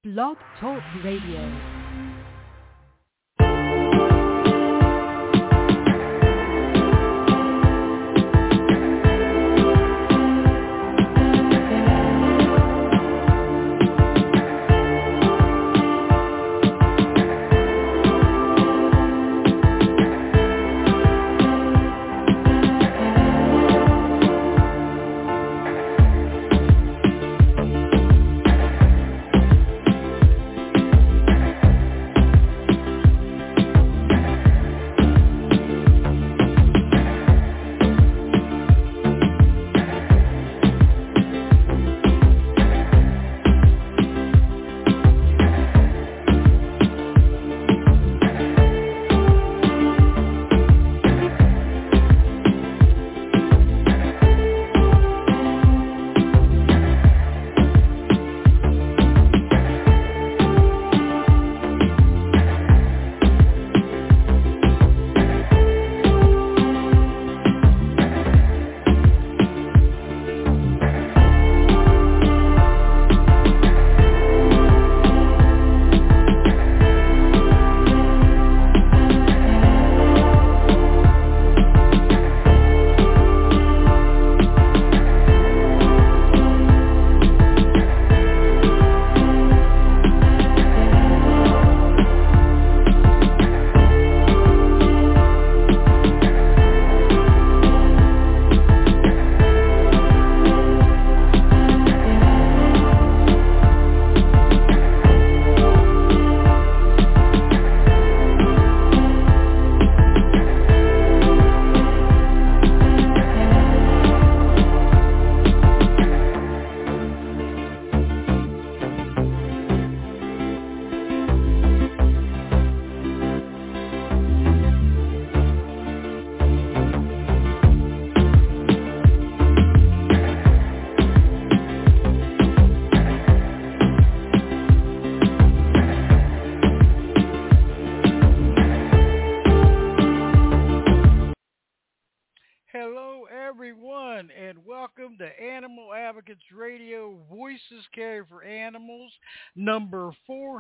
Blog Talk Radio. Hello, everyone, and welcome to Animal Advocates Radio, Voices Carry for Animals, number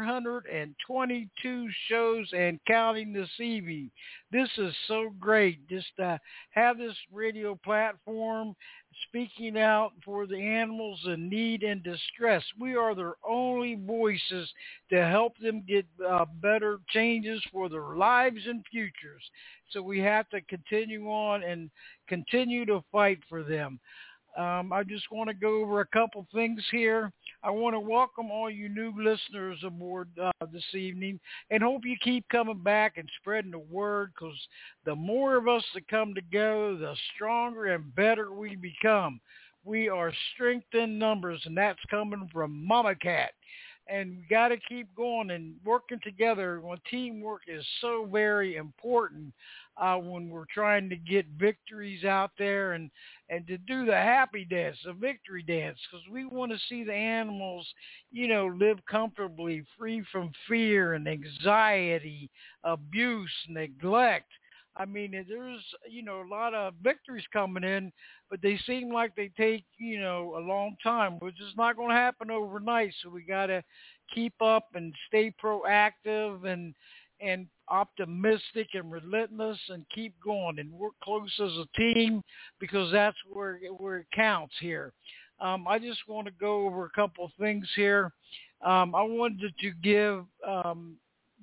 422 shows and counting this evening. This is so great, just to have this radio platform speaking out for the animals in need and distress. We are their only voices to help them get better changes for their lives and futures. So we have to continue on and continue to fight for them. I just want to go over a couple things here. I want to welcome all you new listeners aboard this evening and hope you keep coming back and spreading the word, because the more of us that come together, the stronger and better we become. We are strength in numbers, and that's coming from Mama Cat. And we got to keep going and working together. When teamwork is so very important when we're trying to get victories out there and to do the happy dance, the victory dance, because we want to see the animals, live comfortably, free from fear and anxiety, abuse, neglect. I mean, there's, a lot of victories coming in, but they seem like they take, a long time, which is not going to happen overnight. So we got to keep up and stay proactive and optimistic and relentless and keep going and work close as a team, because that's where it counts here. I just want to go over a couple of things here. I wanted to give, I'm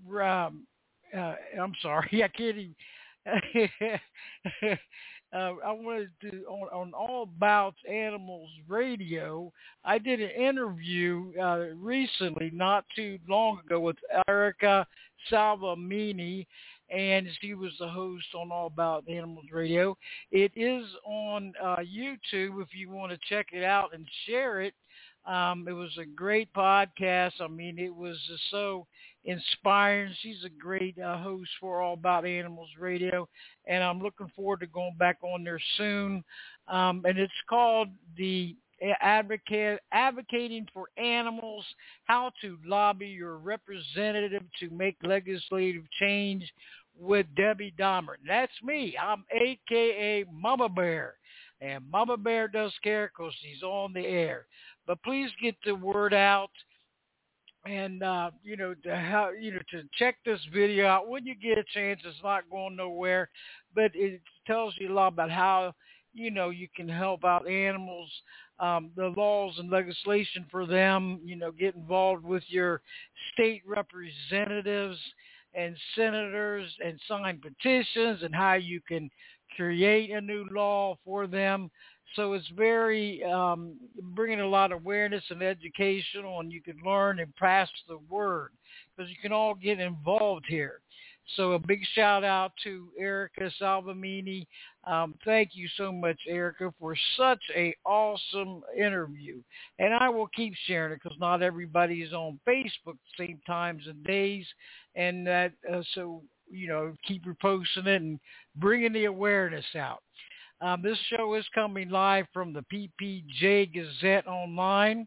sorry, I can't even. I wanted to, on All About Animals Radio, I did an interview recently, not too long ago, with Erica Salvamini, and she was the host on All About Animals Radio. It is on YouTube if you want to check it out and share it. It was a great podcast. I mean, it was just so inspiring. She's a great host for All About Animals Radio, and I'm looking forward to going back on there soon. And it's called the Advocating for Animals, How to Lobby Your Representative to Make Legislative Change with Debbie Dahmer. That's me. I'm a.k.a. Mama Bear. And Mama Bear does care because she's on the air. But please get the word out And to check this video out when you get a chance. It's not going nowhere, but it tells you a lot about how you can help out animals, the laws and legislation for them. Get involved with your state representatives and senators and sign petitions, and how you can create a new law for them. So it's very bringing a lot of awareness and educational, and you can learn and pass the word because you can all get involved here. So a big shout out to Erica Salvamini. Thank you so much, Erica, for such a awesome interview. And I will keep sharing it because not everybody is on Facebook at the same times and days, and that keep reposting it and bringing the awareness out. This show is coming live from the PPJ Gazette Online,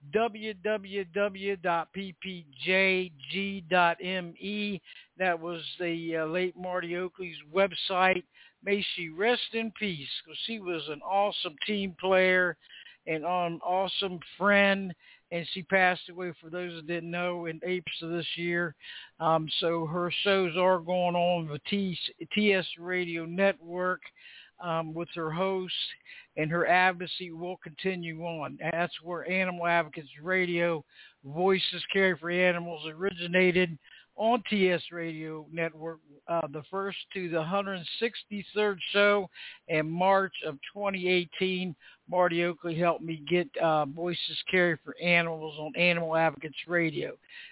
www.ppjg.me. That was the late Marty Oakley's website. May she rest in peace, because she was an awesome team player and an awesome friend, and she passed away, for those that didn't know, in April of this year. So her shows are going on the TS Radio Network, with her hosts, and her advocacy will continue on. That's where Animal Advocates Radio, Voices Carry for Animals, originated on TS Radio Network, the first to the 163rd show in March of 2018. Marty Oakley helped me get Voices Carry for Animals on Animal Advocates Radio.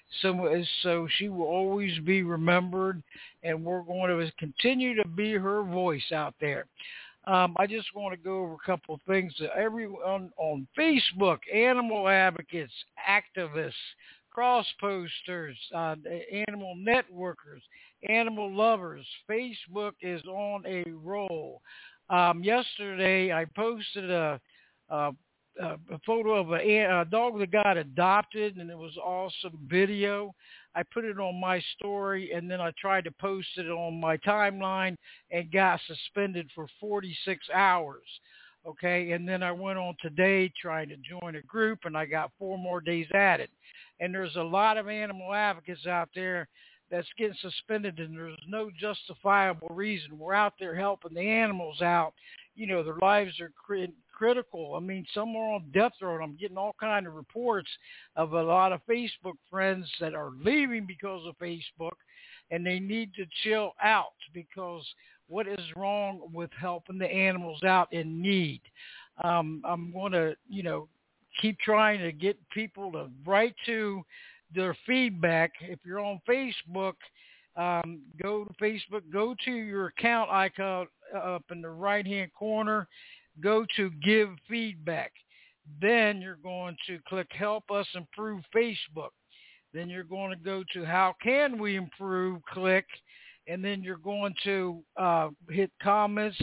So she will always be remembered, and we're going to continue to be her voice out there. I just want to go over a couple of things. Everyone on Facebook, animal advocates, activists, cross posters, animal networkers, animal lovers. Facebook is on a roll. Yesterday, I posted a photo of a dog that got adopted, and it was an awesome video. I put it on my story, and then I tried to post it on my timeline and got suspended for 46 hours. Okay, and then I went on today trying to join a group, and I got 4 more days added. And there's a lot of animal advocates out there that's getting suspended, and there's no justifiable reason. We're out there helping the animals out. Their lives are critical. I mean, some are on death row. I'm getting all kind of reports of a lot of Facebook friends that are leaving because of Facebook, and they need to chill out, because what is wrong with helping the animals out in need? I'm going to, keep trying to get people to write to their feedback. If you're on Facebook, go to Facebook, go to your account icon up in the right-hand corner, go to give feedback. Then you're going to click Help Us Improve Facebook. Then you're going to go to How Can We Improve, click, and then you're going to hit comments,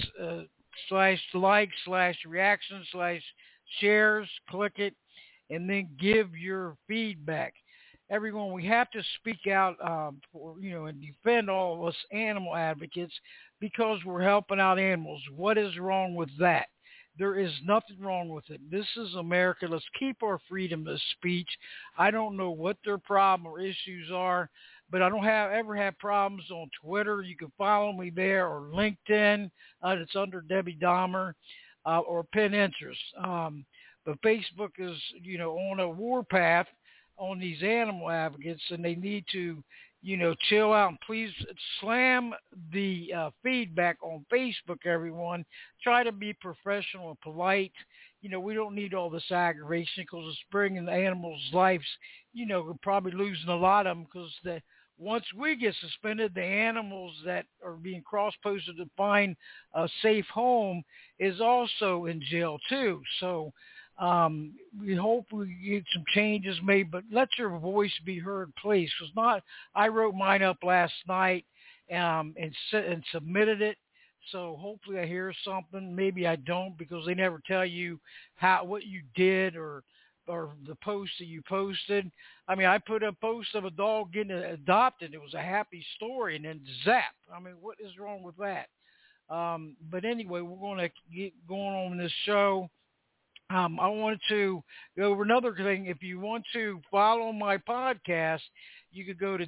/like, /reaction, /shares, click it, and then give your feedback. Everyone, we have to speak out and defend all of us animal advocates, because we're helping out animals. What is wrong with that? There is nothing wrong with it. This is America. Let's keep our freedom of speech. I don't know what their problem or issues are, but I don't ever have problems on Twitter. You can follow me there, or LinkedIn. It's under Debbie Dahmer, or Pinterest. But Facebook is, on a warpath on these animal advocates, and they need to, chill out. And please slam the feedback on Facebook, everyone. Try to be professional and polite. We don't need all this aggravation, because it's bringing the animals' lives. We're probably losing a lot of them, because once we get suspended, the animals that are being cross-posted to find a safe home is also in jail too. So we hope we get some changes made, but let your voice be heard, please. I wrote mine up last night and submitted it. So hopefully I hear something. Maybe I don't, because they never tell you what you did or the post that you posted. I mean, I put a post of a dog getting adopted. It was a happy story, and then zap. I mean, what is wrong with that? But anyway, we're going to get going on this show. I wanted to go over another thing. If you want to follow my podcast, you could go to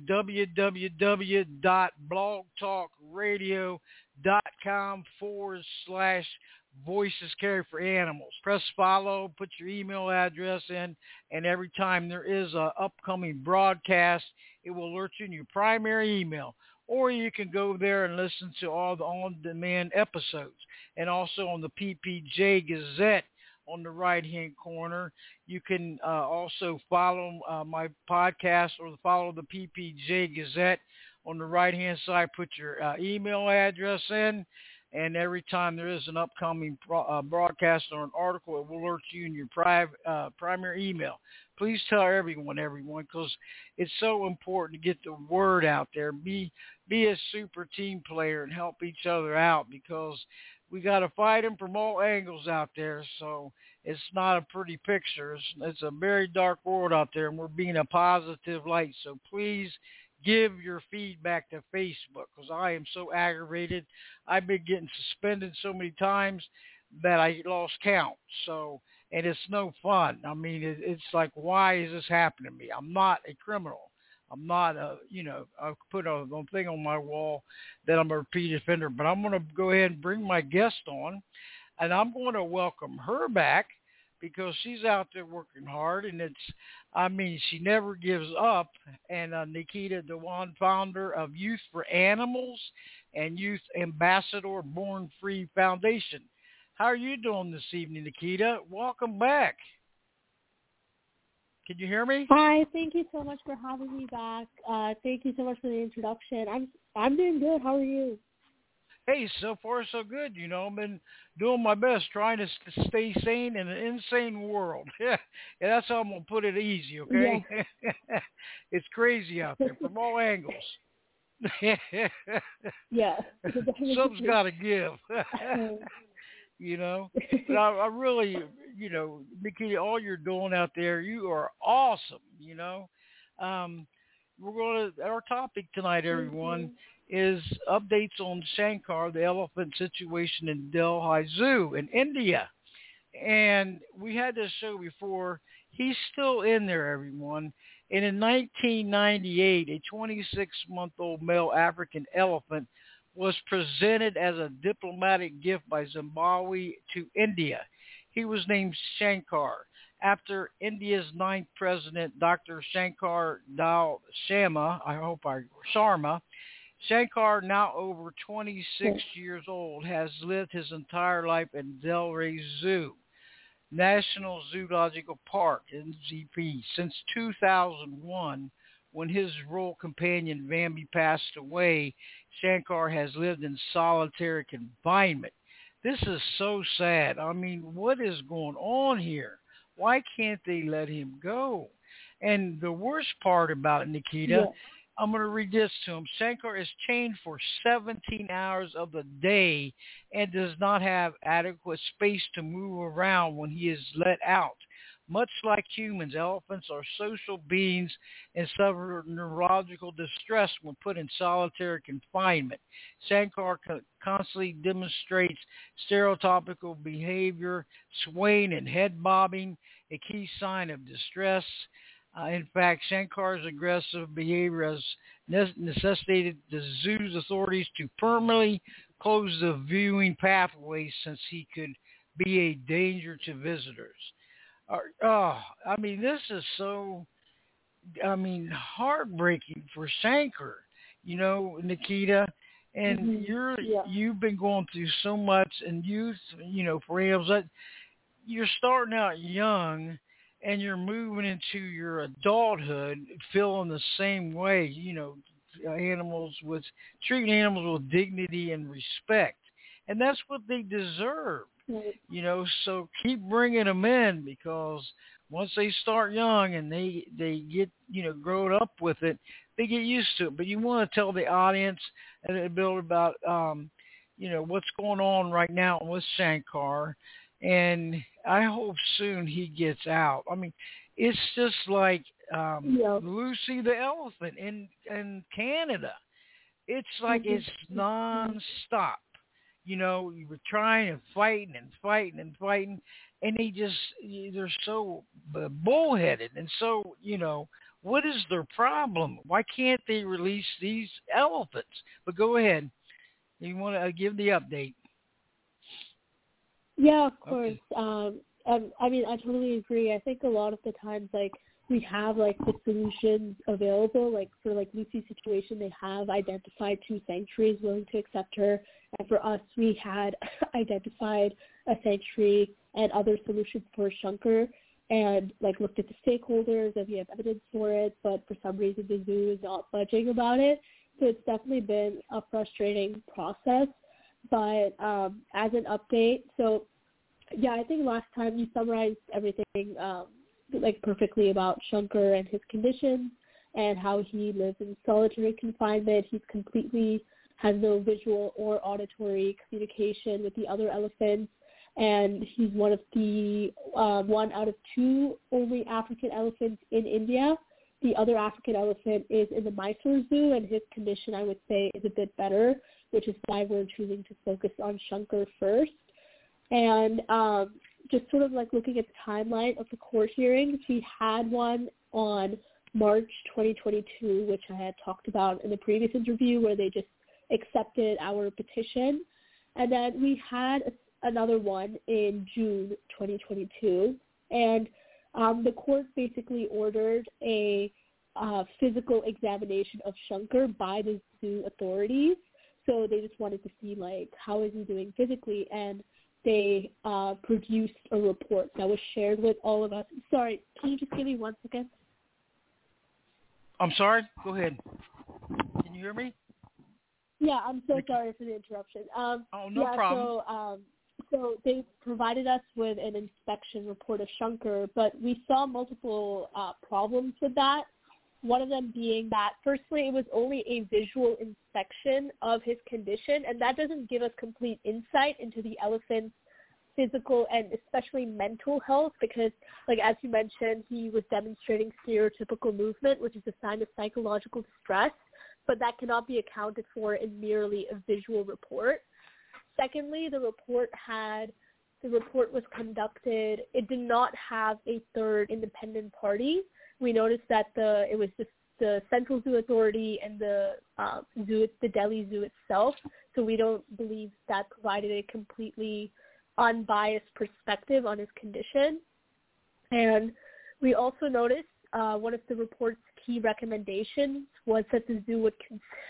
www.blogtalkradio.com/ voices care for animals. Press follow, put your email address in, and every time there is a upcoming broadcast, it will alert you in your primary email. Or you can go there and listen to all the on-demand episodes. And also on the PPJ Gazette on the right-hand corner. You can also follow my podcast or follow the PPJ Gazette on the right-hand side. Put your email address in, and every time there is an upcoming broadcast or an article, it will alert you in your primary email. Please tell everyone, because it's so important to get the word out there. Be a super team player and help each other out, because we got to fight them from all angles out there. So it's not a pretty picture. It's a very dark world out there, and we're being a positive light. So please give your feedback to Facebook, because I am so aggravated. I've been getting suspended so many times that I lost count. So, and it's no fun. I mean, it's like, why is this happening to me? I'm not a criminal. I'm not I put a thing on my wall that I'm a repeat offender, but I'm going to go ahead and bring my guest on, and I'm going to welcome her back, because she's out there working hard, and she never gives up. And Nikita Dewan, founder of Youth for Animals and Youth Ambassador Born Free Foundation. How are you doing this evening, Nikita? Welcome back. Can you hear me? Hi, thank you so much for having me back. Thank you so much for the introduction. I'm doing good. How are you? Hey, so far so good. I've been doing my best, trying to stay sane in an insane world. Yeah, that's how I'm gonna put it easy. Okay, yeah. It's crazy out there from all angles. Yeah, something's got to give. But I really, Nikki, all you're doing out there, you are awesome. Our topic tonight, everyone, is updates on Shankar, the elephant situation in Delhi Zoo in India. And we had this show before. He's still in there, everyone. And in 1998, a 26-month-old male African elephant was presented as a diplomatic gift by Zimbabwe to India. He was named Shankar after India's ninth president, Dr. Shankar Dayal Sharma. Shankar, now over 26 years old, has lived his entire life in Delhi Zoo, National Zoological Park, NZP, since 2001. When his royal companion Bambi passed away, Shankar has lived in solitary confinement. This is so sad. I mean, what is going on here? Why can't they let him go? And the worst part about it, Nikita, I'm going to read this to him. Shankar is chained for 17 hours of the day and does not have adequate space to move around when he is let out. Much like humans, elephants are social beings and suffer neurological distress when put in solitary confinement. Shankar constantly demonstrates stereotypical behavior, swaying and head bobbing, a key sign of distress. In fact, Shankar's aggressive behavior has necessitated the zoo's authorities to permanently close the viewing pathway, since he could be a danger to visitors. This is so, heartbreaking for Shankar, Nikita. And you've been going through so much in youth, for animals. You're starting out young and you're moving into your adulthood feeling the same way, treating animals with dignity and respect. And that's what they deserve. So keep bringing them in, because once they start young and they get, grown up with it, they get used to it. But you want to tell the audience a bit about, what's going on right now with Shankar. And I hope soon he gets out. I mean, it's just like Lucy the elephant in Canada. It's like it's nonstop. You were trying and fighting and fighting and fighting, and they're so bullheaded. And so, what is their problem? Why can't they release these elephants? But go ahead. You want to give the update? Yeah, of course. Okay. I mean, I totally agree. I think a lot of the times, like, we have, like, the solutions available. Like, for, like, Lucy's situation, they have identified 2 sanctuaries willing to accept her. And for us, we had identified a sanctuary and other solutions for Shankar and, like, looked at the stakeholders, and we have evidence for it. But for some reason, the zoo is not budging about it. So it's definitely been a frustrating process. But as an update, so yeah, I think last time you summarized everything like perfectly about Shankar and his conditions and how he lives in solitary confinement. He's completely has no visual or auditory communication with the other elephants, and he's one of the 1 out of 2 only African elephants in India. The other African elephant is in the Mysore Zoo, and his condition, I would say, is a bit better, which is why we're choosing to focus on Shankar first. And just sort of like looking at the timeline of the court hearings, we had one on March 2022, which I had talked about in the previous interview, where they just accepted our petition. And then we had another one in June 2022. And the court basically ordered a physical examination of Shankar by the zoo authorities. So they just wanted to see, like, how is he doing physically, and they produced a report that was shared with all of us. Sorry, can you just give me 1 second? I'm sorry. Go ahead. Can you hear me? Yeah, I'm so sorry for the interruption. No problem. So they provided us with an inspection report of Shankar, but we saw multiple problems with that. One of them being that, firstly, it was only a visual inspection of his condition, and that doesn't give us complete insight into the elephant's physical and especially mental health, because, like, as you mentioned, he was demonstrating stereotypical movement, which is a sign of psychological distress, but that cannot be accounted for in merely a visual report. Secondly, the report was conducted, it did not have a third independent party. We noticed that it was just the Central Zoo Authority and the Delhi Zoo itself, so we don't believe that provided a completely unbiased perspective on his condition. And we also noticed one of the report's key recommendations was that the zoo would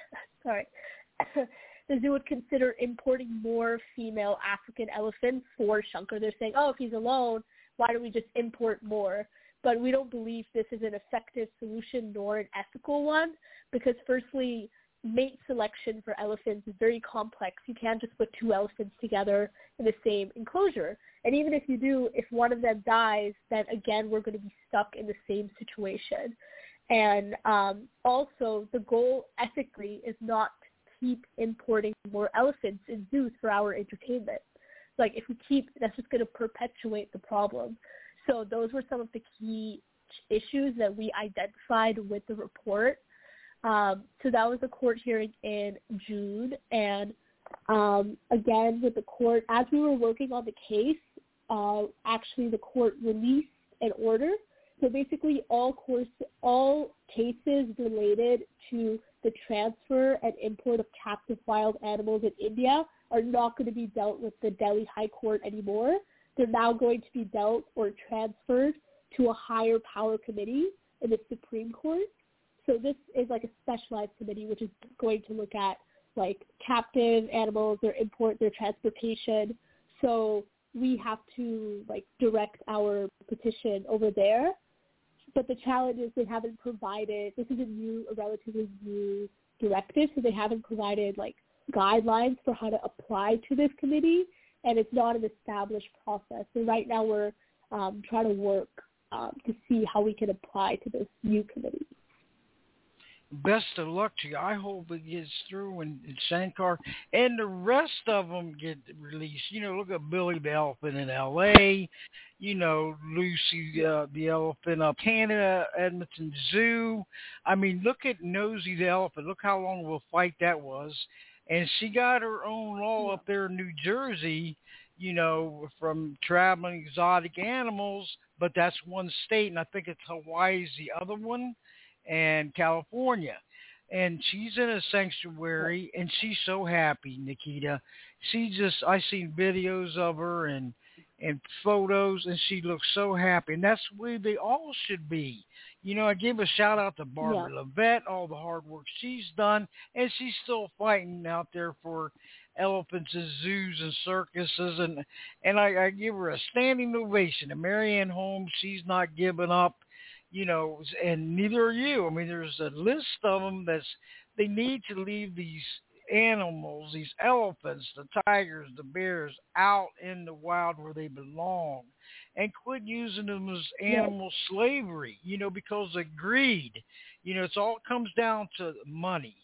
consider importing more female African elephants for Shankar. They're saying, if he's alone, why don't we just import more? But we don't believe this is an effective solution nor an ethical one, because firstly, mate selection for elephants is very complex. You can't just put 2 elephants together in the same enclosure. And even if you do, if one of them dies, then again, we're going to be stuck in the same situation. And also, the goal ethically is not to keep importing more elephants in zoos for our entertainment. Like, if we keep, that's just going to perpetuate the problem. So those were some of the key issues that we identified with the report. So that was a court hearing in June. And again, with the court, as we were working on the case, actually the court released an order. So basically all cases related to the transfer and import of captive wild animals in India are not going to be dealt with the Delhi High Court anymore. They're now going to be dealt or transferred to a higher power committee in the Supreme Court. So this is like a specialized committee which is going to look at, like, captive animals, their import, their transportation. So we have to, like, direct our petition over there. But the challenge is they haven't provided, this is a relatively new directive, so they haven't provided, like, guidelines for how to apply to this committee, and it's not an established process. So right now we're trying to work to see how we can apply to this new committee. Best of luck to you. I hope it gets through and Shankar and the rest of them get released. Look at Billy the elephant in L.A., Lucy the elephant up Canada, Edmonton Zoo. I mean, look at Nosy the elephant. Look how long of a fight that was. And she got her own law up there in New Jersey, from traveling exotic animals, but that's one state, and I think it's Hawaii's the other one, and California. And she's in a sanctuary, and she's so happy, Nikita. I seen videos of her and photos, and she looks so happy, and that's the way they all should be. I give a shout out to Barbara Levette, all the hard work she's done, and she's still fighting out there for elephants in zoos and circuses, and I give her a standing ovation. And Marianne Holmes, she's not giving up, and neither are you. I mean, there's a list of them they need to leave these animals, these elephants, the tigers, the bears, out in the wild where they belong, and quit using them as animal slavery, because of greed. It's all comes down to money,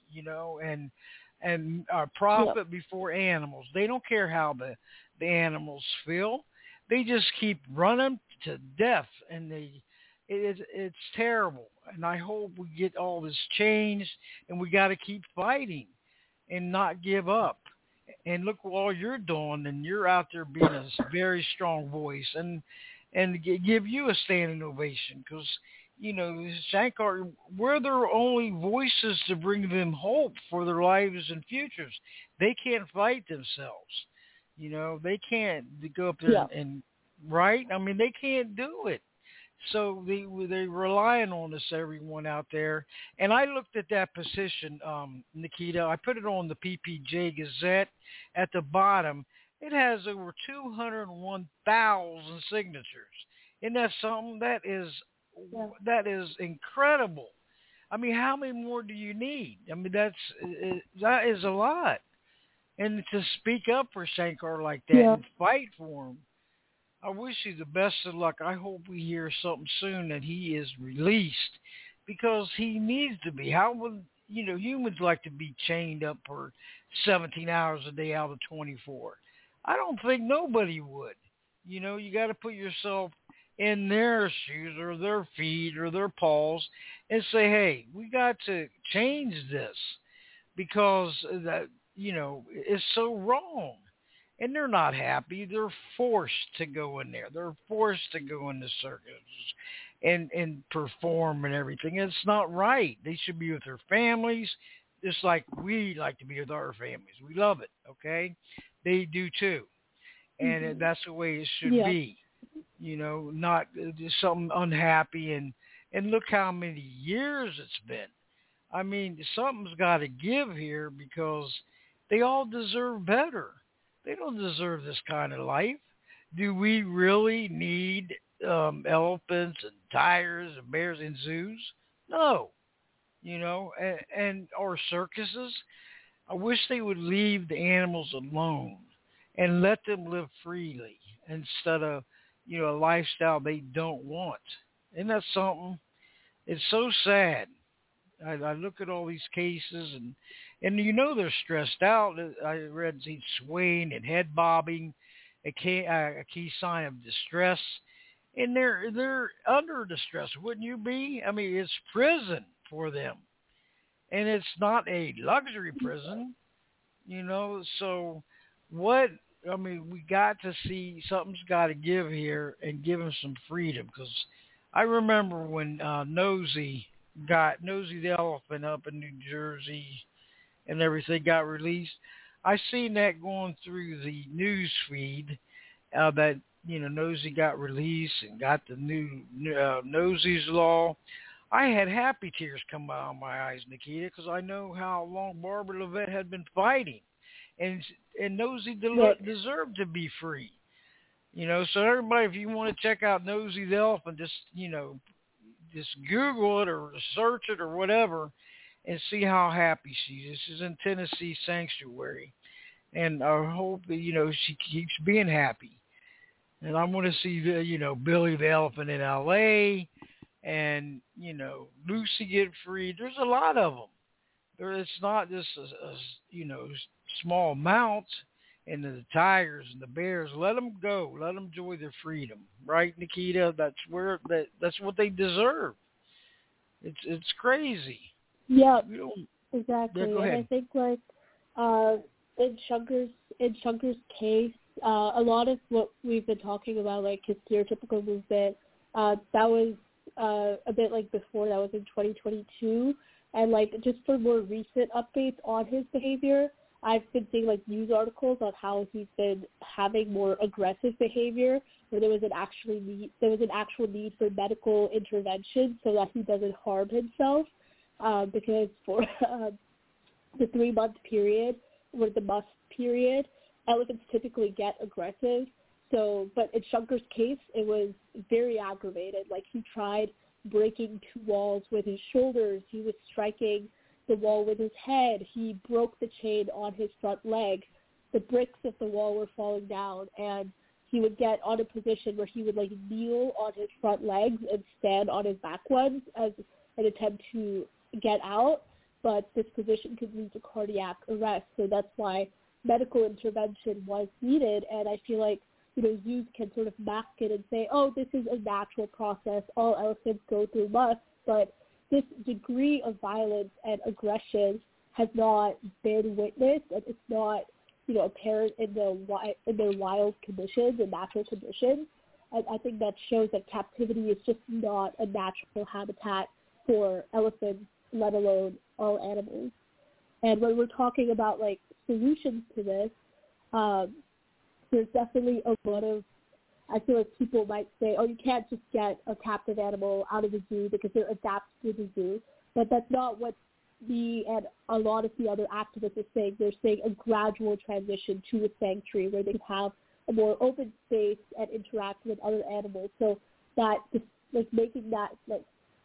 and profit before animals. They don't care how the animals feel. They just keep running to death, and it's terrible. And I hope we get all this changed, and we got to keep fighting and not give up. And look what all you're doing, and you're out there being a very strong voice, and give you a standing ovation, because Shankar, we're their only voices to bring them hope for their lives and futures. They can't fight themselves. They can't go up there and right. I mean, they can't do it. So they're relying on us, everyone out there. And I looked at that petition, Nikita. I put it on the PPJ Gazette. At the bottom, it has over 201,000 signatures. Isn't that something? That is incredible. I mean, how many more do you need? I mean, that is a lot. And to speak up for Shankar like that and fight for him, I wish you the best of luck. I hope we hear something soon that he is released, because he needs to be. How would, humans like to be chained up for 17 hours a day out of 24? I don't think nobody would. You got to put yourself in their shoes or their feet or their paws and say, hey, we got to change this, because that, it's so wrong. And they're not happy. They're forced to go in there. They're forced to go in the circus and perform and everything. It's not right. They should be with their families, just like we like to be with our families. We love it, okay? They do too. And that's the way it should be. Not just something unhappy. And look how many years it's been. I mean, something's got to give here, because they all deserve better. They don't deserve this kind of life. Do we really need elephants and tigers and bears in zoos? No. Or circuses. I wish they would leave the animals alone and let them live freely, instead of, a lifestyle they don't want. Isn't that something? It's so sad. I look at all these cases, and they're stressed out. I read he's swaying and head bobbing, a key sign of distress, and they're under distress. Wouldn't you be? I mean, it's prison for them, and it's not a luxury prison, So what? I mean, we got to see something's got to give here and give them some freedom, because I remember when Nosy the elephant up in New Jersey and everything got released. I seen that going through the news feed, that Nosy got released and got the new Nosy's Law. I had happy tears come out of my eyes, Nikita, because I know how long Barbara Levette had been fighting, and Nosy deserved to be free. So everybody, if you want to check out Nosy the elephant, just Google it or search it or whatever, and see how happy she is. She's in Tennessee Sanctuary, and I hope that she keeps being happy. And I want to see Billy the elephant in L.A. and Lucy get free. There's a lot of them. It's not just a small amounts. And the tigers and the bears, let them go. Let them enjoy their freedom, right, Nikita? That's what they deserve. It's crazy. Yeah, exactly. Yeah, go ahead. And I think in Shankar's case, a lot of what we've been talking about, like his stereotypical movement, that was a bit like before. That was in 2022, and like just for more recent updates on his behavior, I've been seeing like news articles on how he's been having more aggressive behavior, where there was an actual need for medical intervention so that he doesn't harm himself, because for the 3-month period or the must period, elephants typically get aggressive. So, but in Shankar's case, it was very aggravated. Like he tried breaking 2 walls with his shoulders. He was striking the wall with his head. He broke the chain on his front leg. The bricks of the wall were falling down, and he would get on a position where he would like kneel on his front legs and stand on his back ones as an attempt to get out. But this position could lead to cardiac arrest, so that's why medical intervention was needed. And I feel like, zoos can sort of mask it and say, oh, this is a natural process. All elephants go through must, but this degree of violence and aggression has not been witnessed, and it's not, apparent in their wild conditions and natural conditions. And I think that shows that captivity is just not a natural habitat for elephants, let alone all animals. And when we're talking about like solutions to this, there's definitely a lot of, I feel like people might say, oh, you can't just get a captive animal out of the zoo because they're adapted to the zoo. But that's not what me and a lot of the other activists are saying. They're saying a gradual transition to a sanctuary where they can have a more open space and interact with other animals. So that, like, making that, like,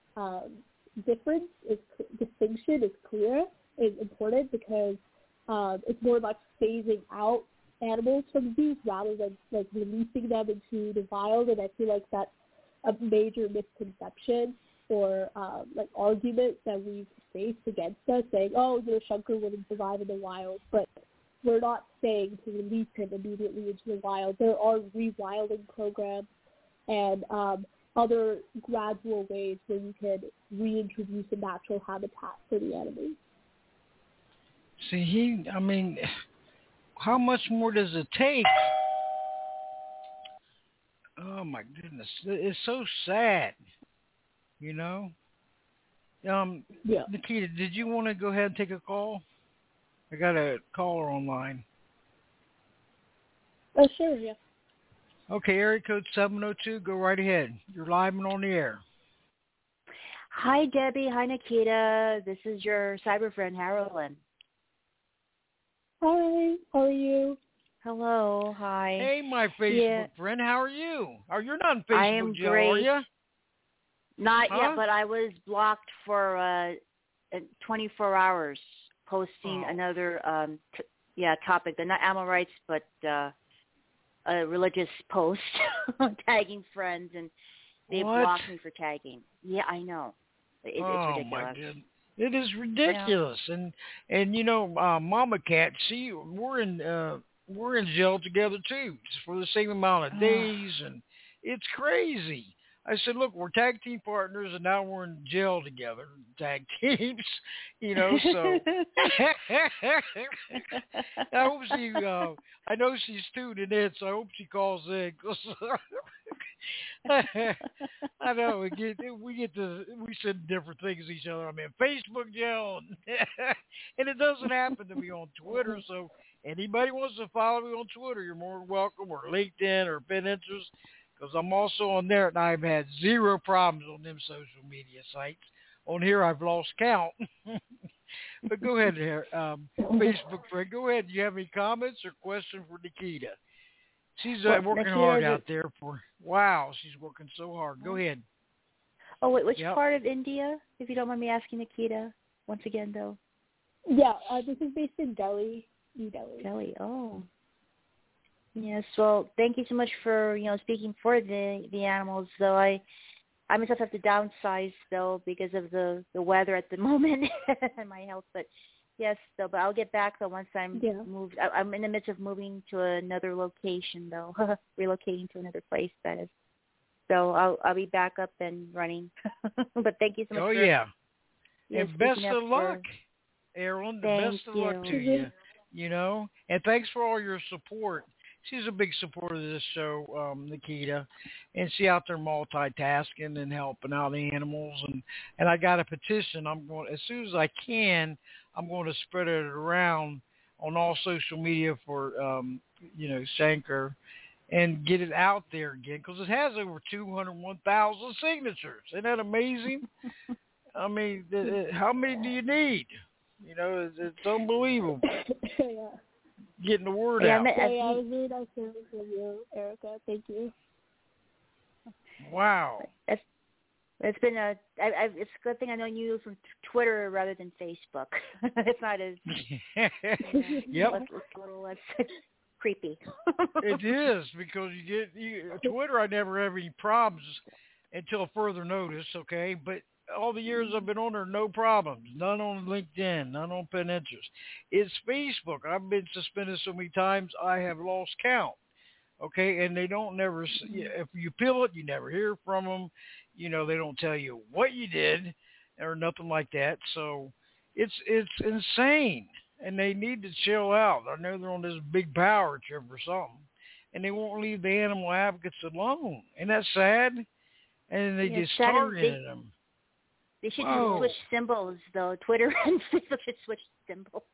distinction is clear, is important, because it's more about phasing out animals from zoos rather than like releasing them into the wild. And I feel like that's a major misconception or like argument that we've faced against us, saying, oh, Shankar wouldn't survive in the wild. But we're not saying to release him immediately into the wild. There are rewilding programs and other gradual ways where you can reintroduce a natural habitat for the animals. See, how much more does it take? Oh my goodness, it's so sad, Yeah. Nikita, did you want to go ahead and take a call? I got a caller online. Oh, sure, yeah. Okay, area code 702. Go right ahead. You're live and on the air. Hi, Debbie. Hi, Nikita. This is your cyber friend, Harolyn. Hi, how are you? Hello, hi. Hey, my Facebook friend, how are you? Oh, you're not on Facebook, I am Jill, great. are you? Not yet, but I was blocked for 24 hours posting another topic. They're not animal rights, but a religious post tagging friends, and they blocked me for tagging. Yeah, I know. It's ridiculous. My goodness. It is ridiculous, and Mama Cat. See, we're in jail together too, for the same amount of days, and it's crazy. I said, look, we're tag team partners, and now we're in jail together, tag teams, So I hope I know she's tuning in, so I hope she calls in. I know we send different things to each other. I'm in Facebook jail, and it doesn't happen to me on Twitter. So anybody wants to follow me on Twitter, you're more than welcome, or LinkedIn or Pinterest, because I'm also on there, and I've had zero problems on them social media sites. On here, I've lost count. But go ahead, Facebook friend. Go ahead. Do you have any comments or questions for Nikita? She's working hard out there she's working so hard. Go ahead. Oh, wait, which part of India, if you don't mind me asking, Nikita, once again, though? Yeah, this is based in Delhi, New Delhi. Delhi, oh. Yes, well, thank you so much for, speaking for the animals, though. I myself have to downsize, though, because of the weather at the moment and my health, but yes, though, but I'll get back, though, once I'm moved. I'm in the midst of moving to another location, though, relocating to another place, that is. So I'll be back up and running. But thank you so much. Oh, yeah. And best of luck, Aaron. Best of luck to you, and thanks for all your support. she's a big supporter of this show, Nikita, and she out there multitasking and helping out the animals. And I got a petition. I'm going as soon as I can. I'm going to spread it around on all social media for Shankar, and get it out there again because it has over 201,000 signatures. Isn't that amazing? I mean, how many do you need? It's unbelievable. Yeah. Getting the word out. It was really nice hearing from you, Erica. Thank you. Wow. It's been it's a good thing I know you from Twitter rather than Facebook. It's not as yep. It's a little less creepy. It is because Twitter. I never have any problems until further notice. Okay, but all the years I've been on there, no problems. None on LinkedIn, none on Pinterest. It's Facebook. I've been suspended so many times I have lost count. Okay, and they don't never. If you peel it, you never hear from them. They don't tell you what you did or nothing like that. So it's insane, and they need to chill out. I know they're on this big power trip or something, and they won't leave the animal advocates alone. Isn't that sad? And they just targeted them. They should just switch symbols, though. Twitter and Facebook should switch symbols.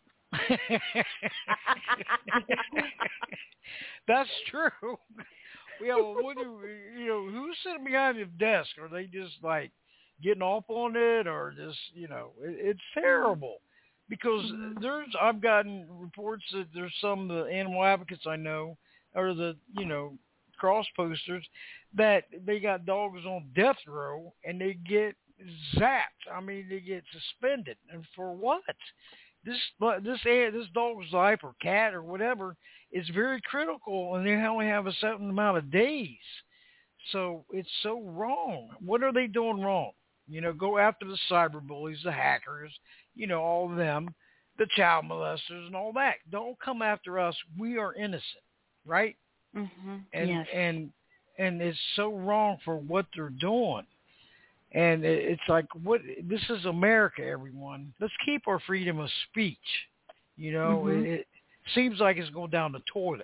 That's true. Yeah, well, who's sitting behind the desk? Are they just like getting off on it, or just it's terrible because I've gotten reports that there's some of the animal advocates I know, or the cross posters, that they got dogs on death row and they get zapped. I mean, they get suspended, and for what? This dog's life or cat or whatever is very critical, and they only have a certain amount of days. So it's so wrong. What are they doing wrong? Go after the cyber bullies, the hackers, all of them, the child molesters, and all that. Don't come after us. We are innocent, right? Mm-hmm. And yes. and it's so wrong for what they're doing. And it's like, this is America, everyone. Let's keep our freedom of speech. It seems like it's going down the toilet,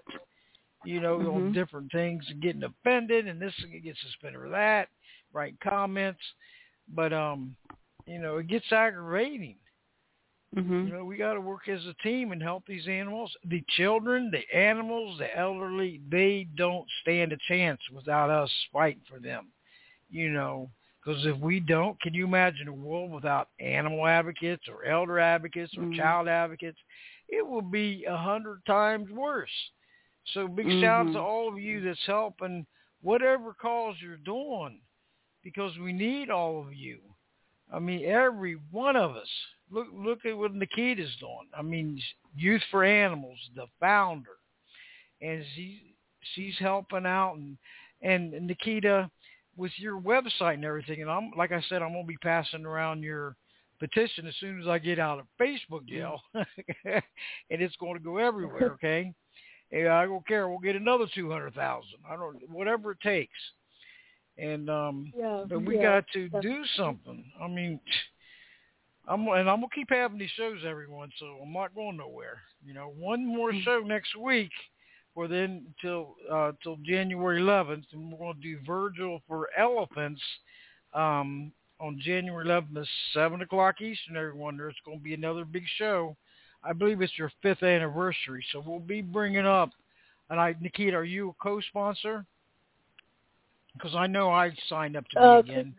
on different things and getting offended, and this gets suspended for that, writing comments. But, it gets aggravating. Mm-hmm. We got to work as a team and help these animals. The children, the animals, the elderly, they don't stand a chance without us fighting for them, Because if we don't, can you imagine a world without animal advocates or elder advocates or child advocates? It will be 100 times worse. So big shout out to all of you that's helping whatever cause you're doing, because we need all of you. I mean, every one of us. Look at what Nikita's doing. I mean, Youth for Animals, the founder, and she's helping out. And Nikita, with your website and everything, and like I said, I'm going to be passing around your petition as soon as I get out of Facebook jail, and it's going to go everywhere. Okay, and I don't care. We'll get another 200,000. Whatever it takes. And but we got to do something. I mean, I'm gonna keep having these shows, everyone. So I'm not going nowhere. One more show next week. Or then till January 11th, and we're going to do Virgil for Elephants on January 11th at 7 o'clock Eastern, everyone. There's going to be another big show. I believe it's your 5th anniversary, so we'll be bringing up, and Nikita, are you a co-sponsor? Because I know I signed up to be again.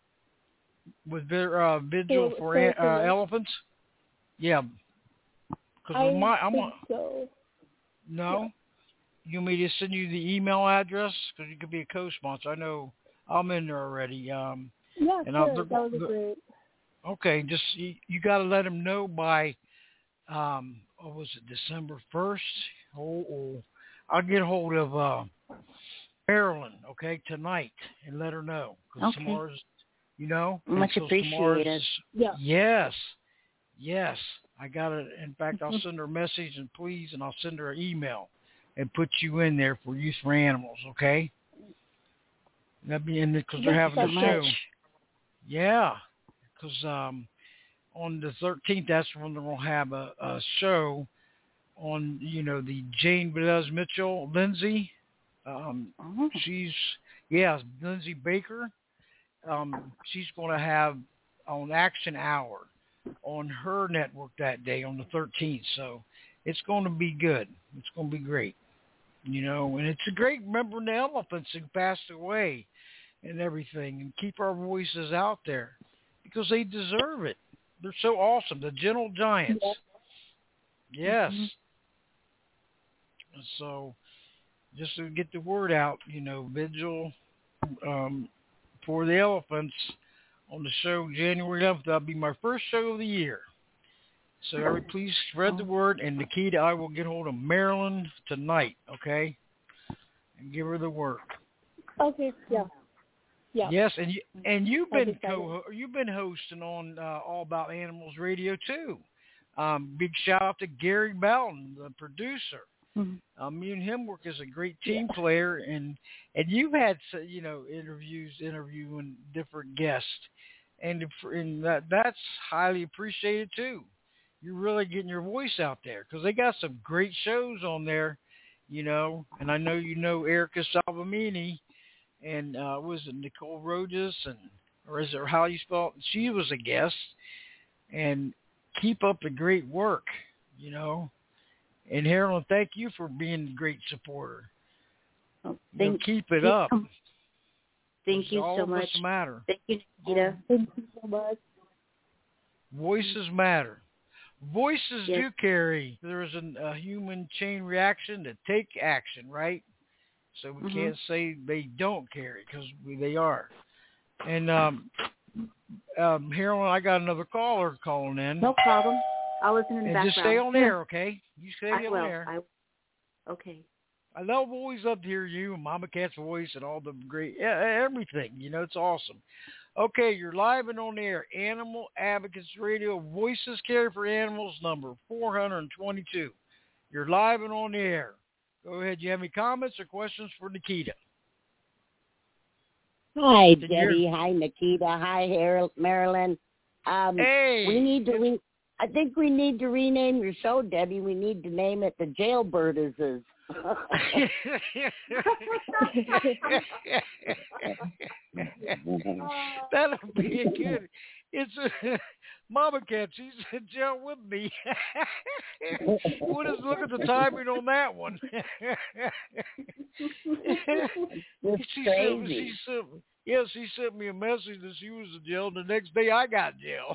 With Vigil for Elephants? Yeah. Because so. No? Yeah. You want me to send you the email address? Because you could be a co-sponsor. I know I'm in there already. Yeah, sure. That would be great. Okay, just you got to let them know by, what was it, December 1st? I'll get a hold of Marilyn, okay, tonight, and let her know. Because tomorrow's, Much appreciated. Yeah. Yes. I got it. In fact, I'll send her a message and I'll send her an email and put you in there for Youth for Animals, okay? That'd be in because they're having a show. Yeah, because on the 13th, that's when they're going to have a show on the Jane Velez Mitchell, Lindsay. She's Lindsay Baker. She's going to have on Action Hour on her network that day on the 13th. So it's going to be good. It's going to be great. And it's a great remembering the elephants who passed away and everything, and keep our voices out there because they deserve it. They're so awesome. The gentle giants. Yes. So just to get the word out, vigil for the elephants on the show January 11th. That'll be my first show of the year. So please spread the word. And Nikita, I will get hold of Marilyn tonight, okay? And give her the word. Okay, yeah. Yes, and you've been hosting on All About Animals Radio too. Big shout out to Gary Belton, the producer. Mm-hmm. Me and him work as a great team player, and you've had interviewing different guests, and that's highly appreciated too. You're really getting your voice out there because they got some great shows on there, and I know Erica Salvamini. And was it Nicole Rojas, or is it how you spell it? She was a guest. And keep up the great work, And Harold, thank you for being a great supporter. Keep it up. Thank you so much. Voices matter. Thank you, Nikita. Thank you so much. Voices matter. Voices do carry. There's a human chain reaction to take action, right? So we can't say they don't carry because they are. And Harold, I got another caller calling in. No problem. I'll listen in the background. Just stay on air, okay? You stay on air. Okay. I love always love to hear you and Mama Cat's voice and all the great everything. It's awesome. Okay, you're live and on air. Animal Advocates Radio, Voices Care for Animals, number 422. You're live and on the air. Go ahead. Do you have any comments or questions for Nikita? Hi, Debbie. Hi, Nikita. Hi, Harold, Marilyn. Hey. I think we need to rename your show, Debbie. We need to name it the Jailbirdses. That'll be good. It's Mama Cat. She's in jail with me. We'll just look at the timing on that one. It's crazy. She sent me a message that she was in jail. The next day, I got in jail.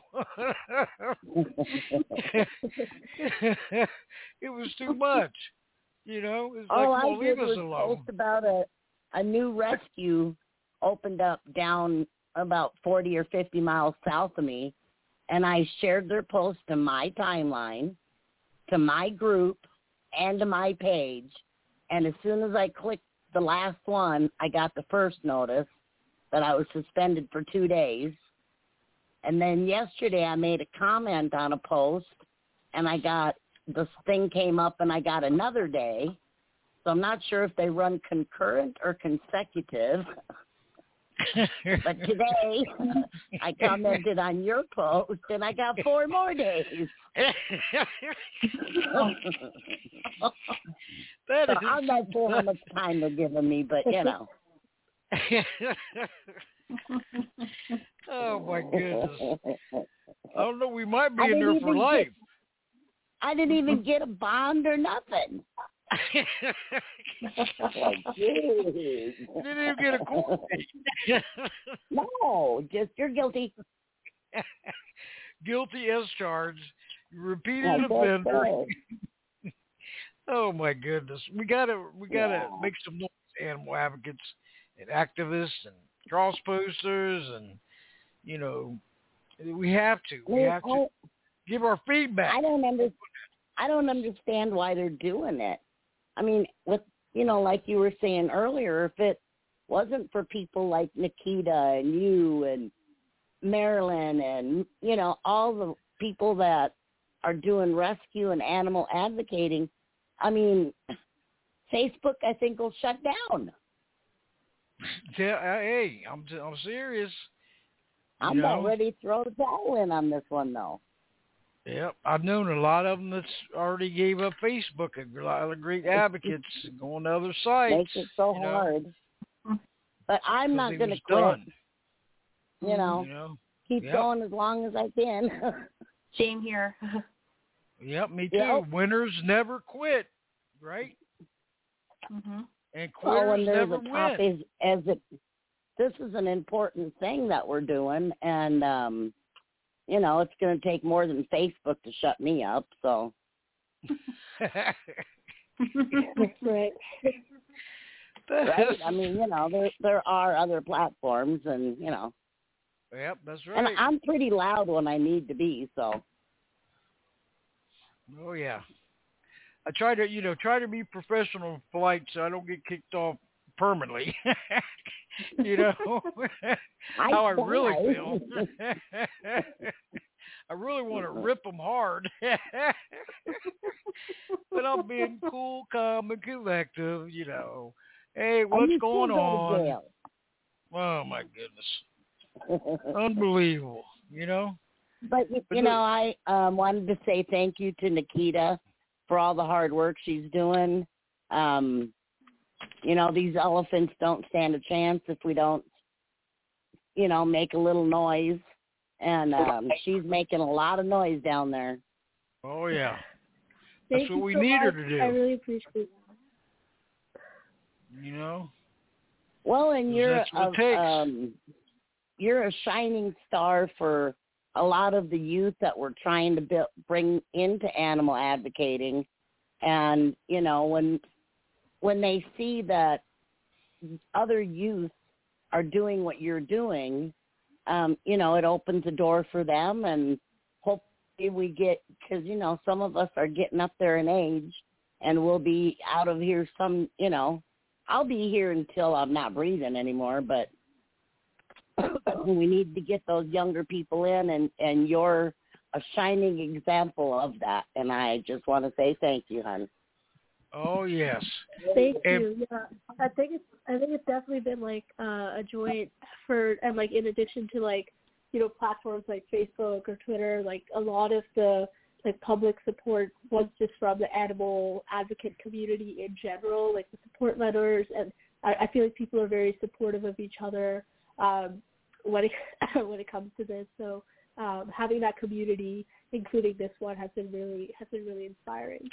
It was too much. It's like, leave us alone. Post about a new rescue opened up down about 40 or 50 miles south of me, and I shared their post to my timeline, to my group, and to my page. And as soon as I clicked the last one, I got the first notice that I was suspended for 2 days. And then yesterday I made a comment on a post, and this thing came up, and I got another day. So I'm not sure if they run concurrent or consecutive. But today I commented on your post, and I got 4 more days. So I'm not sure how much time they're giving me, but Oh my goodness! I don't know. We might be in there for life. I didn't even get a bond or nothing. You didn't even get a court date. No, just you're guilty. Guilty as charged. Repeated offender. Oh my goodness. We gotta make some noise, animal advocates and activists and cross posters, and we have to. We have to give our feedback. I don't understand why they're doing it. I mean, like you were saying earlier, if it wasn't for people like Nikita and you and Marilyn and, all the people that are doing rescue and animal advocating, I mean, Facebook, I think, will shut down. Yeah, hey, I'm serious. I'm not ready to throw the towel in on this one, though. Yep, I've known a lot of them that's already gave up Facebook. A lot of great advocates going to other sites. Makes it so hard. But I'm not going to quit. Done. You know, keep going as long as I can. Same here. Yep, me too. Yep. Winners never quit, right? Mm-hmm. And quitters never win. This is an important thing that we're doing, and you know, it's going to take more than Facebook to shut me up. So, right. Right. I mean, you know, there are other platforms, and you know. Yep, that's right. And I'm pretty loud when I need to be. So. Oh yeah. I try to be professional and polite so I don't get kicked off permanently. You know how I really feel. I really want to rip them hard, but I'm being cool, calm, and collective. You know, hey, what's going on? Oh my goodness, unbelievable. You know. But you know, I wanted to say thank you to Nikita for all the hard work she's doing. You know, these elephants don't stand a chance if we don't, you know, make a little noise. And she's making a lot of noise down there. Oh, yeah. That's what we so need much. her to do. I really appreciate that. You know? Well, and you're a shining star for a lot of the youth that we're trying to bring into animal advocating. And, you know, when they see that other youth are doing what you're doing, you know, it opens a door for them, and hopefully we get, because, you know, some of us are getting up there in age, and we'll be out of here you know, I'll be here until I'm not breathing anymore, but we need to get those younger people in, and you're a shining example of that, and I just want to say thank you, hon. Oh yes. Thank you. Yeah, I think it's definitely been like a joint effort, and like in addition to like, you know, platforms like Facebook or Twitter, like a lot of the like public support was just from the animal advocate community in general, like the support letters, and I feel like people are very supportive of each other when it comes to this. So having that community, including this one, has been really inspiring.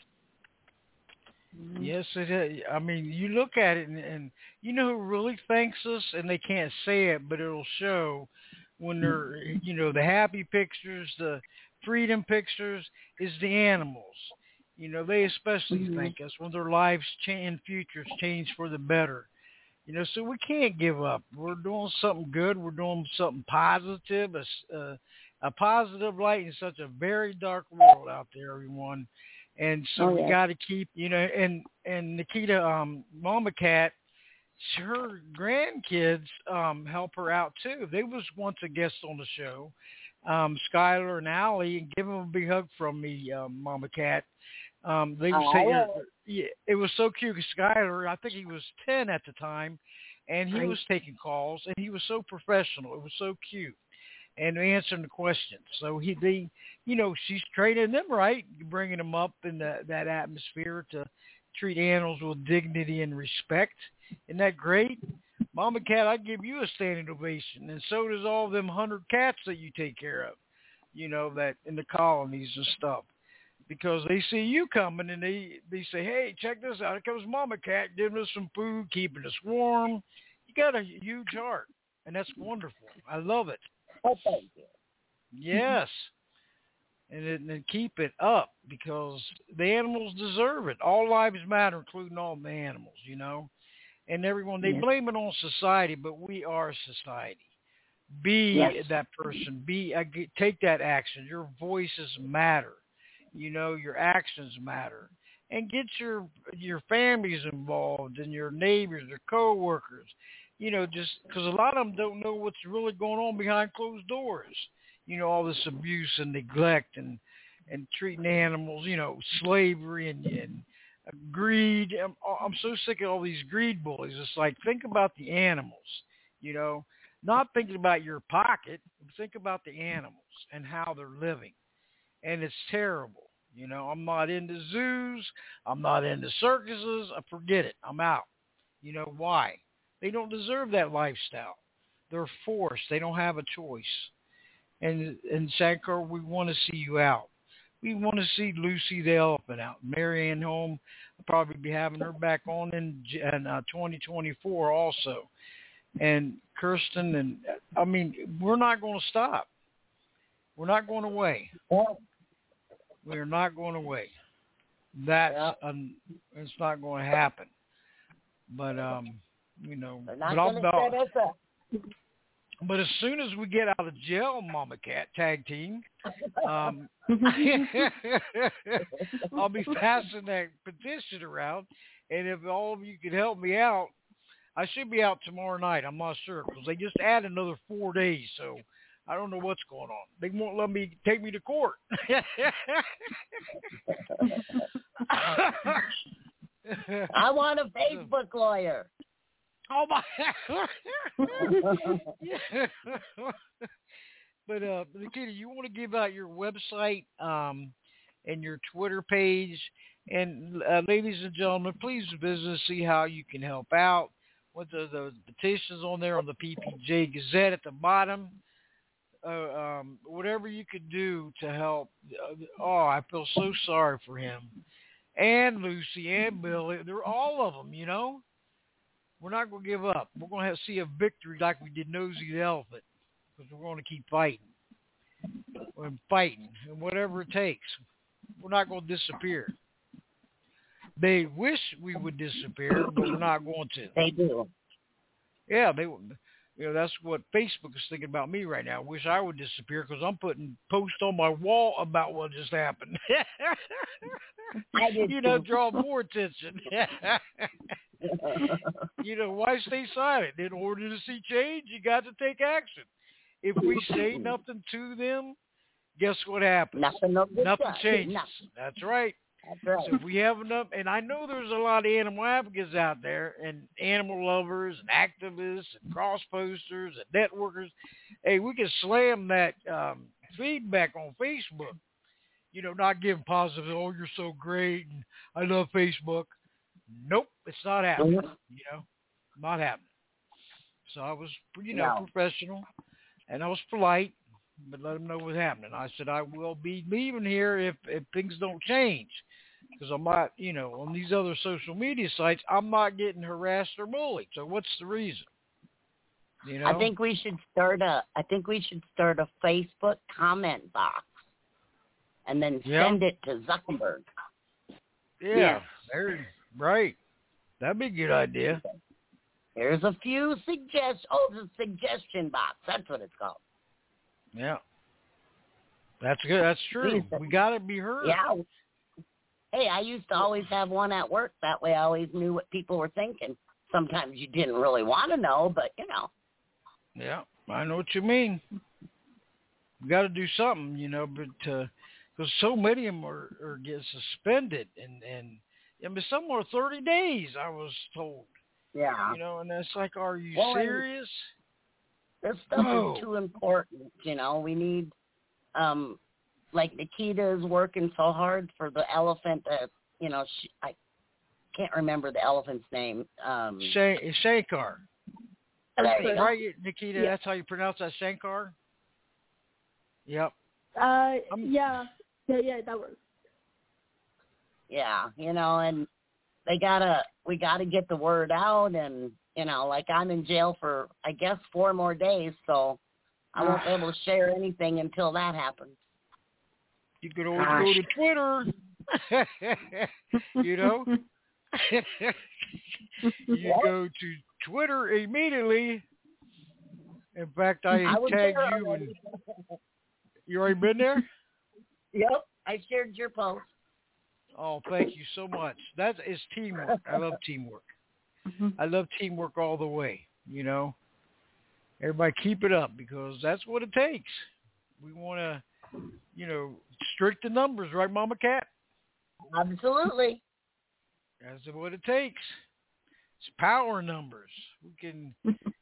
Yes, it is. I mean, you look at it, and you know who really thanks us, and they can't say it, but it'll show when they're, you know, the happy pictures, the freedom pictures, is the animals. You know, they especially thank us when their lives and futures change for the better. You know, so we can't give up. We're doing something good. We're doing something positive, a positive light in such a very dark world out there, everyone. And so we got to keep, you know, and Nikita, Mama Cat, her grandkids help her out too. They was once a guest on the show, Skylar and Allie, and give them a big hug from me, Mama Cat. They would say, it was so cute. Skylar, I think he was 10 at the time, and he was taking calls, and he was so professional. It was so cute. And answering the questions. So they, you know, she's training them right, bringing them up in that atmosphere to treat animals with dignity and respect. Isn't that great? Mama Cat, I give you a standing ovation, and so does all them 100 cats that you take care of, you know, that in the colonies and stuff. Because they see you coming, and they say, hey, check this out. Here comes Mama Cat giving us some food, keeping us warm. You got a huge heart, and that's wonderful. I love it. Oh, thank you. Yes. And keep it up, because the animals deserve it. All lives matter, including all the animals, you know. And everyone, they blame it on society, but we are society. Be that person. Take that action. Your voices matter. You know, your actions matter. And get your families involved, and your neighbors, your coworkers. You know, just because a lot of them don't know what's really going on behind closed doors. You know, all this abuse and neglect and treating animals, you know, slavery and greed. I'm so sick of all these greed bullies. It's like, think about the animals, you know, not thinking about your pocket. Think about the animals and how they're living. and it's terrible. I'm not into zoos. I'm not into circuses. Forget it. I'm out. Why? They don't deserve that lifestyle. They're forced. They don't have a choice. And Shankar, we want to see you out. We want to see Lucy the elephant out. Marianne Holm, I'll probably be having her back on in 2024 also. And Kirsten, and I mean, we're not going to stop. We're not going away. We are not going away. That's it's not going to happen. But They're but not going to set us up. But as soon as we get out of jail, Mama Cat tag team, I'll be passing that petition around. And if all of you could help me out, I should be out tomorrow night. I'm not sure because they just add another 4 days. So I don't know what's going on. They won't let me take me to court. I want a Facebook lawyer. Oh my! But Nikita, you want to give out your website and your Twitter page, and ladies and gentlemen, please visit, see how you can help out. With the petitions on there on the PPJ Gazette at the bottom. Whatever you could do to help. I feel so sorry for him and Lucy and Billy. They're all of them, We're not going to give up. We're going to see a victory like we did Nosy the Elephant because we're going to keep fighting and whatever it takes. We're not going to disappear. They wish we would disappear, but we're not going to. They do. Yeah, that's what Facebook is thinking about me right now. Wish I would disappear because I'm putting posts on my wall about what just happened. I did too. Draw more attention. Why stay silent? In order to see change, you got to take action. If we say nothing to them, guess what happens? Nothing changes. Nothing. That's right. That's right. So if we have enough, and I know there's a lot of animal advocates out there, and animal lovers, and activists, and cross posters, and networkers. Hey, we can slam that feedback on Facebook. Not giving positive, oh, you're so great, and I love Facebook. Nope, it's not happening. Not happening. So I was, professional, and I was polite, but let them know what's happening. I said I will be leaving here if things don't change, because I'm not, on these other social media sites, I'm not getting harassed or bullied. So what's the reason? I think we should start a Facebook comment box, and then send it to Zuckerberg. Yeah. Right. That'd be a good idea. There's a few the suggestion box. That's what it's called. Yeah. That's good. That's true. We got to be heard. Yeah. Hey, I used to always have one at work. That way I always knew what people were thinking. Sometimes you didn't really want to know, but Yeah, I know what you mean. We got to do something, but because so many of them are getting suspended and some are 30 days, I was told. Yeah. And that's like, are you serious? This stuff is too important. We need, like Nikita is working so hard for the elephant that, I can't remember the elephant's name. Shankar. There you go. Right, Nikita, that's how you pronounce that, Shankar? Yep. Yeah, that works. Yeah, and we gotta get the word out, and like I'm in jail for I guess 4 more days, so I won't be able to share anything until that happens. You could always go to Twitter. You go to Twitter immediately. In fact, I tagged you. And you already been there? Yep, I shared your post. Oh, thank you so much. That is teamwork. I love teamwork. I love teamwork all the way, Everybody keep it up because that's what it takes. We want to, strict the numbers, right, Mama Cat? Absolutely. That's what it takes. It's power numbers. We can,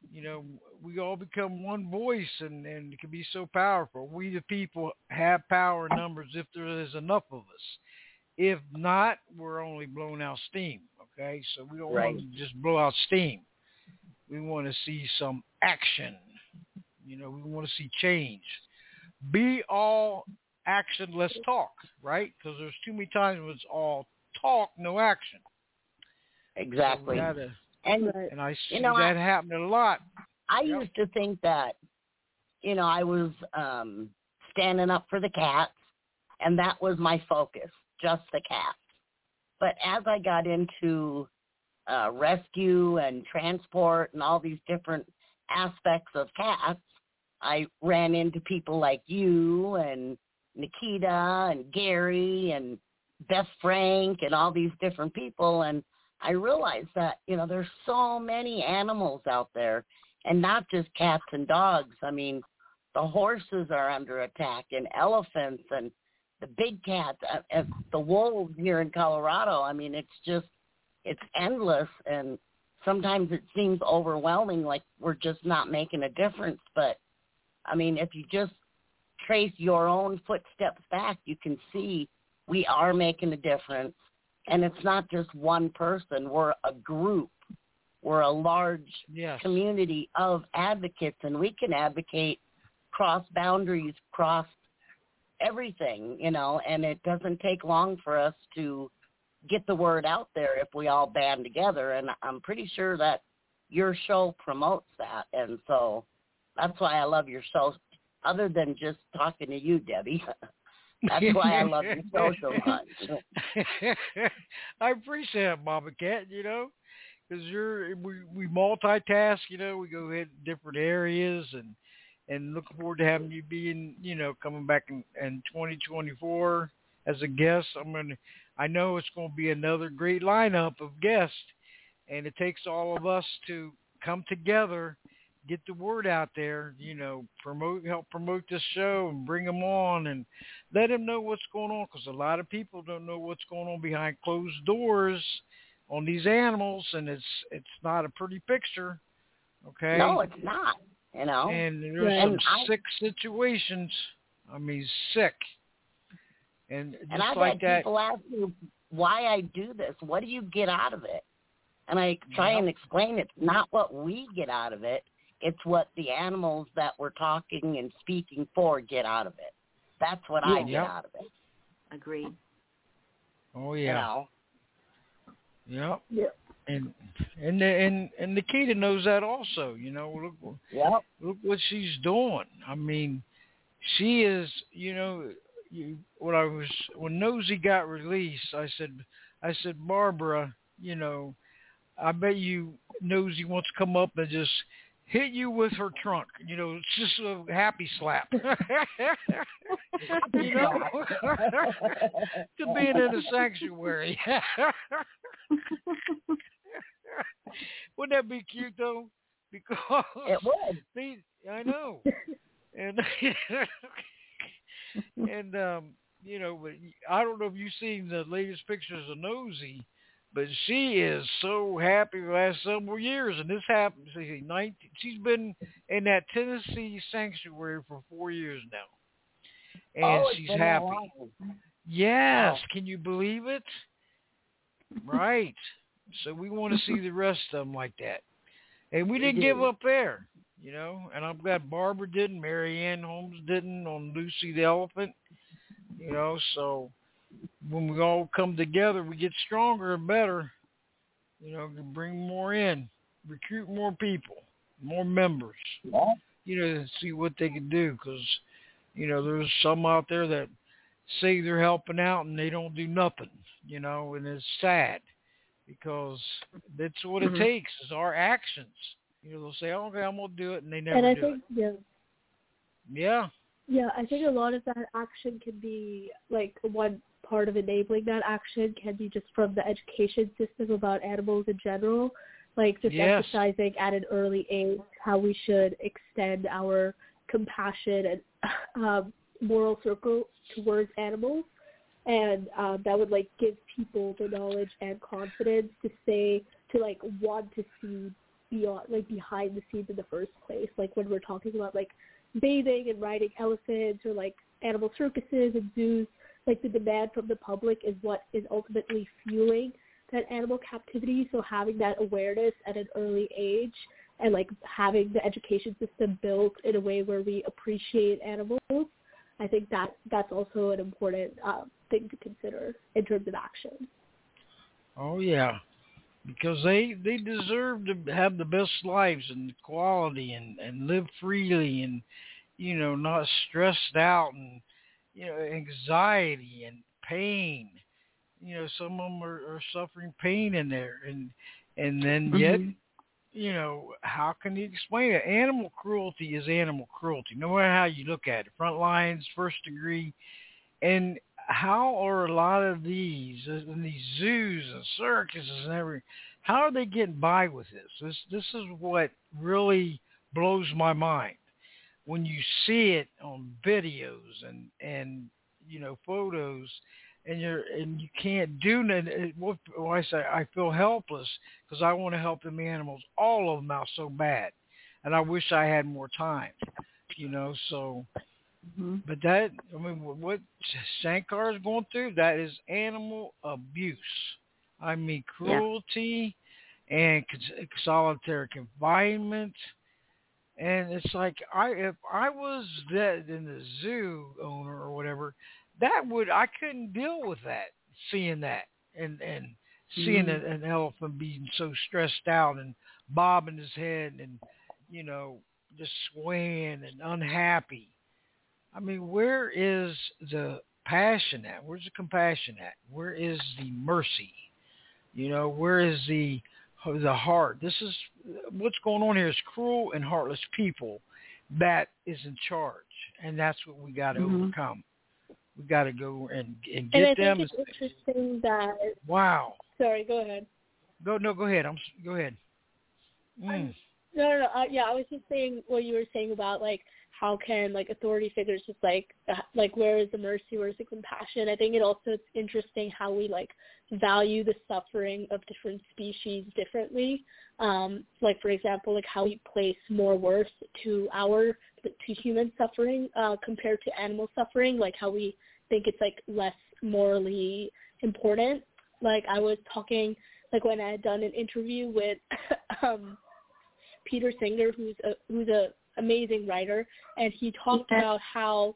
we all become one voice, and it can be so powerful. We the people have power numbers if there is enough of us. If not, we're only blowing out steam. Okay, so we don't want to just blow out steam. We want to see some action. We want to see change. Be all action, less talk, right? Because there's too many times when it's all talk, no action. Exactly. So and I see that happening a lot. I used to think that, I was standing up for the cats, and that was my focus, just the cats. But as I got into rescue and transport and all these different aspects of cats, I ran into people like you and Nikita and Gary and Beth Frank and all these different people, and I realized that, there's so many animals out there, and not just cats and dogs. I mean, the horses are under attack, and elephants, and the big cats, and the wolves here in Colorado. I mean, it's endless, and sometimes it seems overwhelming, like we're just not making a difference. But, I mean, if you just trace your own footsteps back, you can see we are making a difference. And it's not just one person. We're a group. We're a large community of advocates, and we can advocate cross boundaries, cross everything, and it doesn't take long for us to get the word out there if we all band together. And I'm pretty sure that your show promotes that. And so that's why I love your show, other than just talking to you, Debbie. That's why I love your show so much. I appreciate it, Mama Cat, because we multitask, we go hit different areas, and look forward to having you being, coming back in 2024 as a guest. I know it's going to be another great lineup of guests, and it takes all of us to come together, get the word out there, help promote this show and bring them on and let them know what's going on, because a lot of people don't know what's going on behind closed doors on these animals, and it's not a pretty picture. Okay? No, it's not. And there's some sick situations. I mean, sick. And just I've like had people ask me why I do this. What do you get out of it? And I try and explain it's not what we get out of it. It's what the animals that we're talking and speaking for get out of it. That's what I get out of it. Agreed. Oh yeah. Yep. Yep. And Nikita knows that also. Look what she's doing. I mean, she is. When Nosy got released, I said, Barbara, I bet you Nosy wants to come up and just hit you with her trunk. It's just a happy slap. To being in a sanctuary. Wouldn't that be cute, though? Because it would. I know. And but I don't know if you've seen the latest pictures of Nosy, but she is so happy the last several years, and this happened. She's been in that Tennessee sanctuary for 4 years now, and she's happy. Yes, wow. Can you believe it? Right. So we want to see the rest of them like that, and we didn't give up there, And I'm glad Barbara didn't, Mary Ann Holmes didn't on Lucy the Elephant, So when we all come together, we get stronger and better, bring more in, recruit more people, more members, to see what they can do. Because, there's some out there that say they're helping out and they don't do nothing, and it's sad because that's what it takes is our actions. They'll say, okay, I'm going to do it, and they never do it. Yeah, I think a lot of that action can be, one part of enabling that action can be just from the education system about animals in general, emphasizing at an early age how we should extend our compassion and moral circle towards animals. And that would, give people the knowledge and confidence to say to like want to see beyond, like behind the scenes in the first place. Like when we're talking about like bathing and riding elephants or like animal circuses and zoos, like the demand from the public is what is ultimately fueling that animal captivity. So having that awareness at an early age and like having the education system built in a way where we appreciate animals, I think that's also an important thing to consider in terms of action. Oh yeah, because they deserve to have the best lives and quality and live freely and, you know, not stressed out and, you know, anxiety and pain. You know, some of them are suffering pain in there, and then yet, you know, how can you explain it? Animal cruelty is animal cruelty, no matter how you look at it. Front lines, first degree, and how are a lot of these in these zoos and circuses and everything? How are they getting by with this? This is what really blows my mind when you see it on videos and you know, photos, and you can't do nothing. What I say, I feel helpless because I want to help them animals, all of them out so bad, and I wish I had more time, you know. So, but that, I mean, what Shankar is going through, that is animal abuse. I mean, cruelty and solitary confinement. And it's like, if I was that in the zoo owner or whatever, I couldn't deal with that, seeing that and seeing an elephant being so stressed out and bobbing his head and, you know, just swaying and unhappy. I mean, where is the passion at? Where's the compassion at? Where is the mercy? You know, where is the heart? This is what's going on here is cruel and heartless people that is in charge, and that's what we got to overcome. We got to go and get them. And I think it's interesting that. Wow. Sorry, go ahead. Go ahead. Go ahead. No. I was just saying what you were saying about like how can like authority figures just like where is the mercy, where is the compassion? I think it also is interesting how we like value the suffering of different species differently. Like for example, like how we place more worth to human suffering compared to animal suffering. Like how we think it's like less morally important. Like I was talking like when I had done an interview with Peter Singer, who's a amazing writer, and he talked about how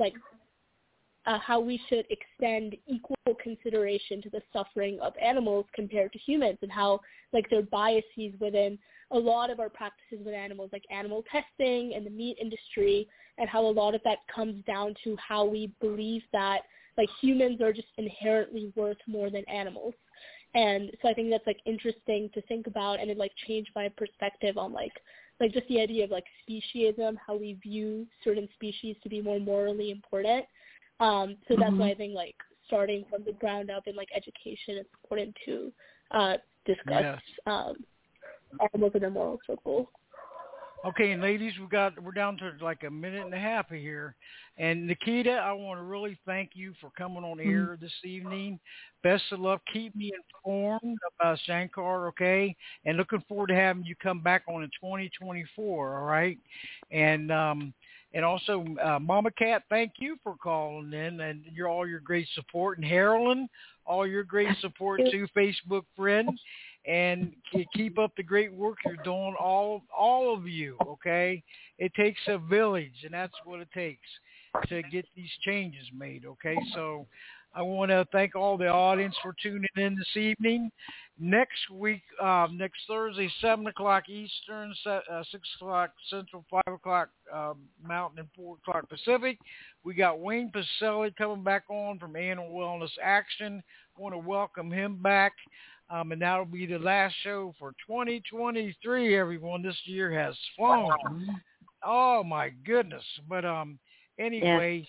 we should extend equal consideration to the suffering of animals compared to humans, and how like there are biases within a lot of our practices with animals, like animal testing and the meat industry, and how a lot of that comes down to how we believe that like humans are just inherently worth more than animals. And so I think that's like interesting to think about, and it like changed my perspective on like just the idea of like speciesism, how we view certain species to be more morally important. So that's why I think like starting from the ground up in like education, it's important to discuss animals in their moral circle. Okay, and ladies, we're down to like a minute and a half here. And Nikita, I want to really thank you for coming on air this evening. Best of luck. Keep me informed about Shankar, okay? And looking forward to having you come back on in 2024, all right? And also, Mama Cat, thank you for calling in and all your great support. And Harolyn, all your great support too, Facebook friend. And keep up the great work you're doing, all of you, okay? It takes a village, and that's what it takes to get these changes made, okay? So I want to thank all the audience for tuning in this evening. Next week, next Thursday, 7 o'clock Eastern, 6 o'clock Central, 5 o'clock Mountain, and 4 o'clock Pacific, we got Wayne Pacelli coming back on from Animal Wellness Action. I want to welcome him back. And that'll be the last show for 2023, everyone. This year has flown. Oh, my goodness. But anyway,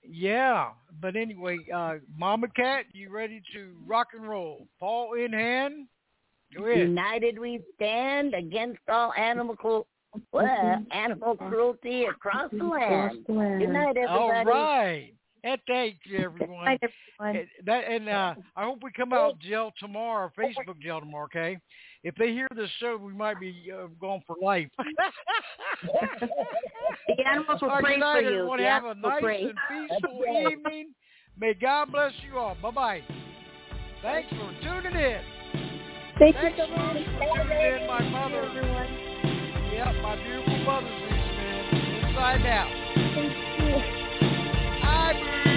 But anyway, Mama Cat, you ready to rock and roll? Paul in hand? Go ahead. United we stand against all animal cruelty across the land. Good night, everybody. All right. And thank you, Good everyone. night, everyone. I hope we come out jail tomorrow, Facebook jail tomorrow, okay? If they hear this show, we might be gone for life. The animals will pray Good night, for you. everyone. The Have a animals will nice pray. and peaceful evening. May God bless you all. Bye-bye. Thanks for tuning in. Thank you Thanks so for much. tuning in, my mother. Everyone. Yep, my beautiful mother's man. Inside out. Thank you. Hi, Boo.